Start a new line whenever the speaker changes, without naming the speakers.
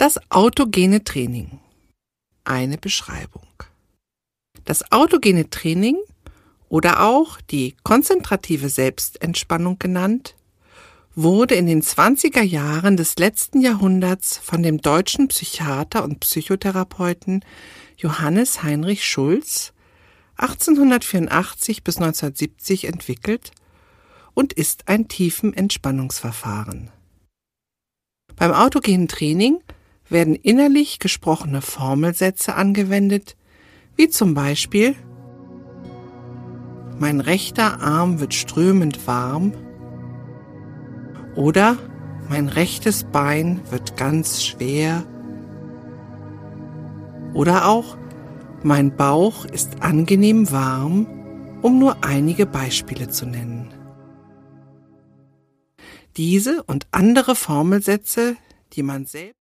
Das autogene Training. Eine Beschreibung. Das autogene Training oder auch die konzentrative Selbstentspannung genannt, wurde in den 20er Jahren des letzten Jahrhunderts von dem deutschen Psychiater und Psychotherapeuten Johannes Heinrich Schultz 1884 bis 1970 entwickelt und ist ein Tiefenentspannungsverfahren. Beim autogenen Training werden innerlich gesprochene Formelsätze angewendet, wie zum Beispiel: Mein rechter Arm wird strömend warm oder mein rechtes Bein wird ganz schwer oder auch mein Bauch ist angenehm warm, um nur einige Beispiele zu nennen. Diese und andere Formelsätze, die man selbst